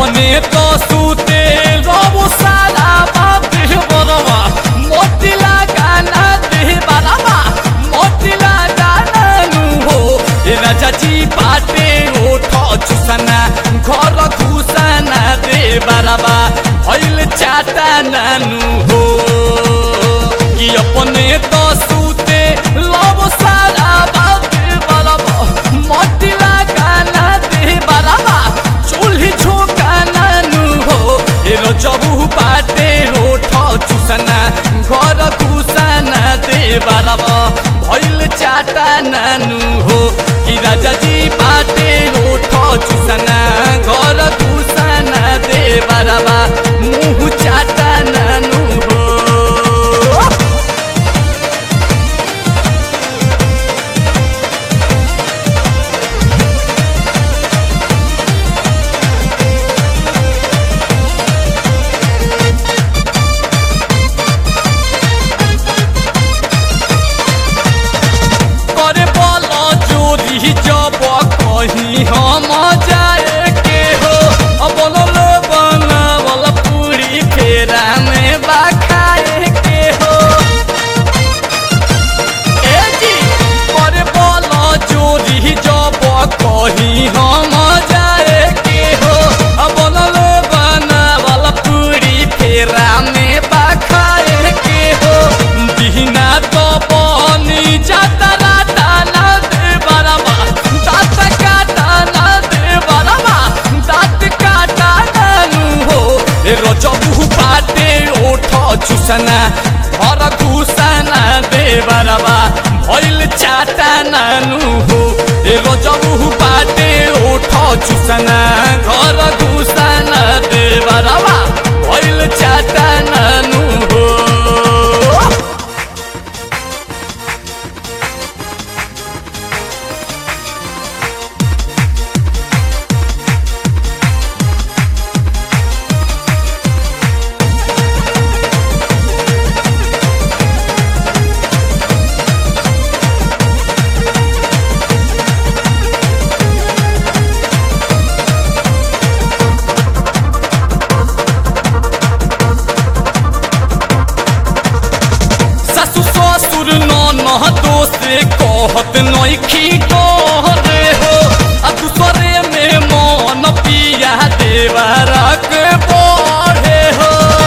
अपने तो सूते रबो सारा बाप बरवा मोती लगाना दे बरवा मोती लगाना नु हो ए राजा जी बाटे ओठ चुसना घर घुसना दे बरवा भइल चाटा नानु हो कि अपने तो सूते रबो सारा बाप बरवा मोती लगाना दे बरवा चूल्ही झोंकाना नु हो ए रजबू बाटे ओठ चुसना घर घुसना दे बरवा भइल चाटा नानु हो कि राजा जी बाटे ओठ चुसना घर घुसना दे बरवा मुँह चाटा नानु हो। करे बोलो जोरी जब कहीं हम जाए के हो बोलल बनावल पूरी फेरा में बाखाए के हो ए जी करे बोलो जोरी जब कहीं हम जाए के हो बोलल बनावल पूरी फेरा में बाखाए के हो दिना तो बनी जाता रजबू बाटे ओठ चुसना घर घुसना दे बरवा भइल चाटा नानु हो ए रजबू बाटे ओठ चुसना घर घुसना दे बरवा भइल चाटा नानु हो। से कहत नइखी डरे हो दूसरे में मन पिया देवरा के बढ़े हो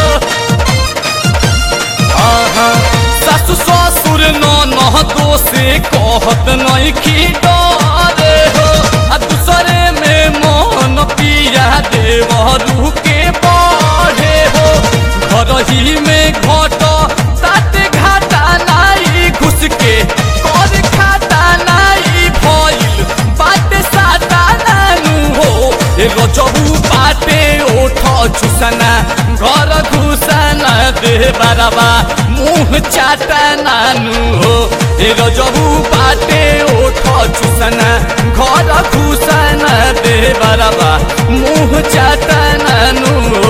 सासु ससुर ननदो से कहत नइखी डरे हो दूसरे में मन पिया देवरू के बढ़े हो घर ही में घट ताते घाटा नाई घुस के रजबू बाटे ओठ चुसना घर घुसना दे बरवा मुँह चाटा नानु हो ए रजबू बाटे ओठ चुसना घर घुसना दे बरवा मुँह चाटा नानु हो।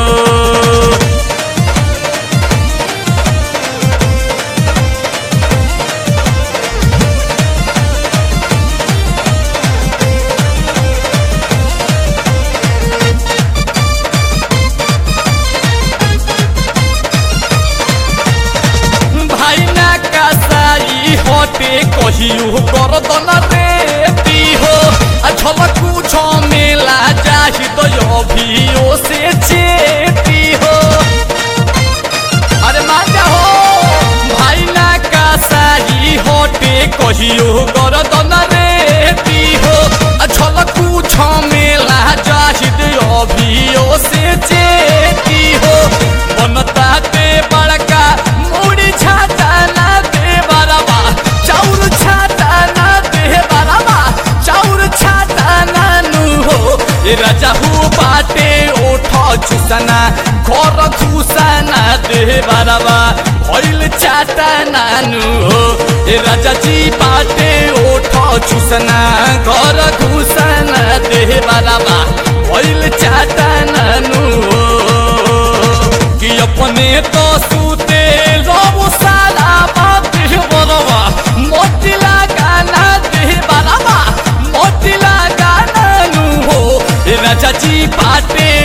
कहियो गर्दन रेती हो झलकू झमेला जाहि तो अभियो से चेती हो अरे माता हो भाई ना का साही होटे कहियो गर्दन रेती हो झलकू झमेला जाहि तो अभियो से चेती हो बनता ते बड़का मुड़ी छाता ना दे बरवा चाउर छाता ना दे बरवा चाउर छाता नानु हो ए राजा हो बाटे ओठ चुसना घर घुसना दे बरवा भइल चाटा नानु हो ए राजा जी बाटे ओठ चुसना घर घुसना दे बरवा भइल चाटा नानु हो कि अपने तो सूते रबो सारा बाप बरवा मोती लगाना दे बरवा मोती लगाना नु हो राजा जी बाटे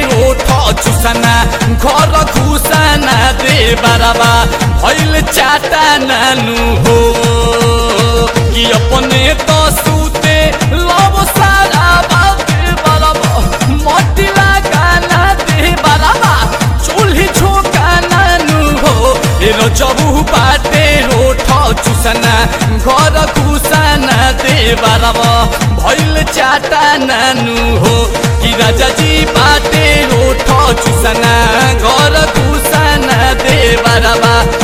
चुसना घर घुसना दे बराबा भइल चाटा नानू हो कि अपने तो सूते लब सारा बाते बराबा मोटी लगाना दे बराबा चूल्ही झोंका नानू हो एरो जबू बाटे रोठ चुसना घर घुसना दे बराबा भइल चाटा नानू हो कि राजा जी बाटे रोठ चुसना घर घुसना दे बराबा